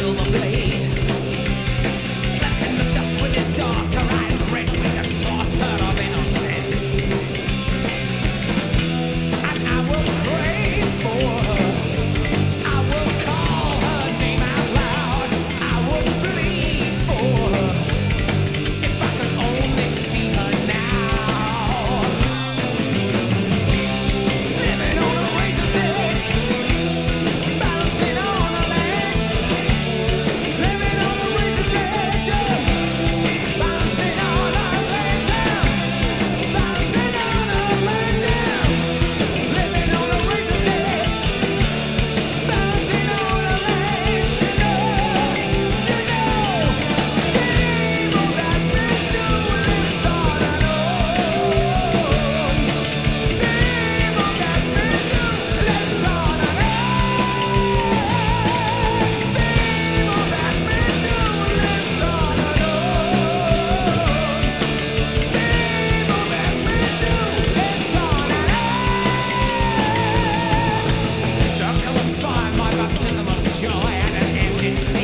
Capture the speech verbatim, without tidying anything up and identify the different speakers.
Speaker 1: silver blade. Slapping the dust with his darker eyes, red with a slaughter of innocence. And I will pray for her. I will call her name out loud. I will plead for her. If I could only see her now. Living on a razor's edge, balancing on a ledge. Living on a razor's edge, balancing on a ledge. Balancing on a ledge. Living on a razor's edge, balancing on a ledge. You know, you know, the evil that we do lives on and on. The evil that we do lives on and on. The evil that we do lives on and on. The evil that we do lives on and on. Circle of fire, my baptism of joy, and an ending scene.